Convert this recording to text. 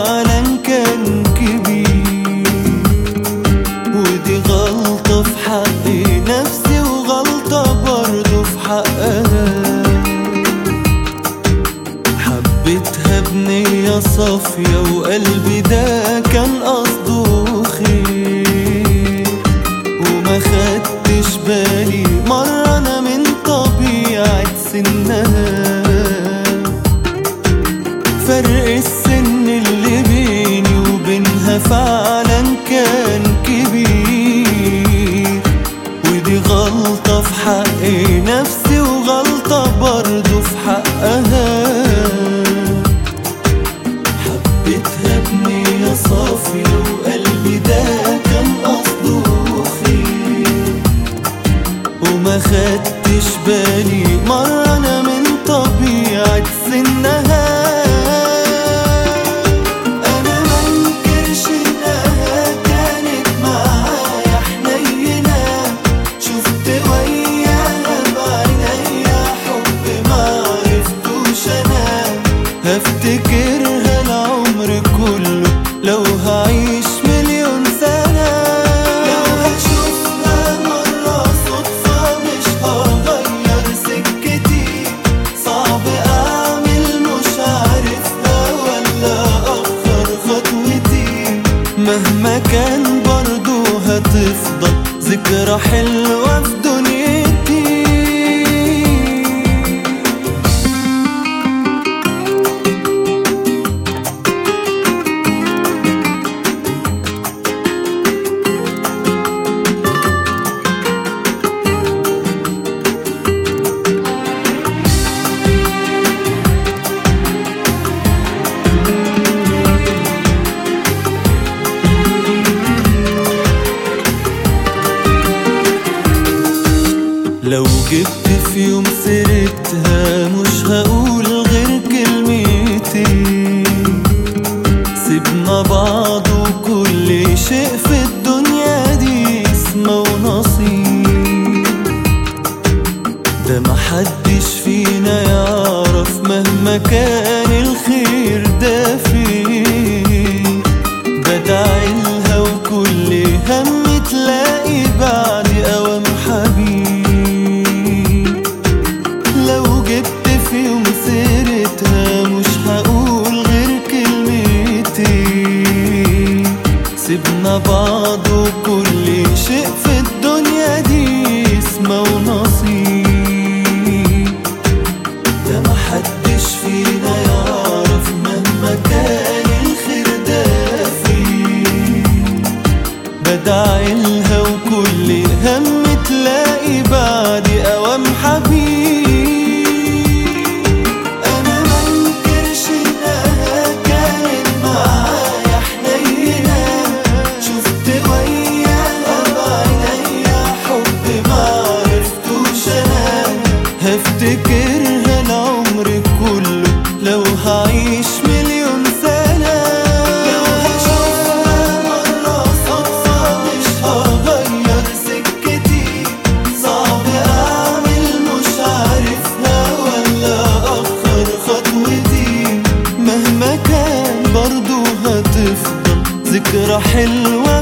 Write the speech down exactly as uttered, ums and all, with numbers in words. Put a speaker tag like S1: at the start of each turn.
S1: فعلا كان كبير، ودي غلطة في حق نفسي وغلطة برضو في حقها. حبيتها بنية صافية وقلبي ده كان قصده خير، وما خدتش بالي مرة أنا من طبيعة سنها. فرق السن اللي بيني وبينها فعلا كان كبير، ودي غلطة في حق نفسي وغلطة برضو في حقها. حبيتها بنية صافية وقلبي ده كان قصده خير، وما خدتش بالي مرة أنا من طبيعة سنها. أنا منكرش إنها كانت معايا حنينة، شفت وياها بعينيا حب معرفتوش أنا. هفتكرها العمر كله لو هعيش مليون سنة. لو هشوفها مرة صدفة مش هغير سكتي، صعب أعمل مش عارفها ولا أخر خطوتي. مهما كان برضو هتفضل ذكرى حلوة في دنيتي. لو جبت في يوم سيرتها مش هقول غير كلمتين، سيبنا بعض وكل شيء في الدنيا دي اسمه ونصيب. ده محدش فينا يعرف مهما كان الخير ده فين. بدعيلها وكل هم تلاقي بعد أوام حبيب. لو جبت في يوم سيرتها مش هقول غير كلمتين، سيبنا بعض وكل شيء في الدنيا دي اسمه ونصيب. ده محدش فينا يعرف مهما كان الخير ده فين. بدعيلها وكل هم تلاقي بعد أوام حبيب. أنا منكرش إنها كانت معايا حنينة، شفت وياها بعينيا حب معرفتوش أنا. هفتكرها العمر كله لو هعيش مليون سنة. لو هشوفها مرة صدفة مش هغير سكتي، صعب أعمل مش عارفها ولا أخر خطوتي. مهما كان برضو هتفضل ذكرى حلوة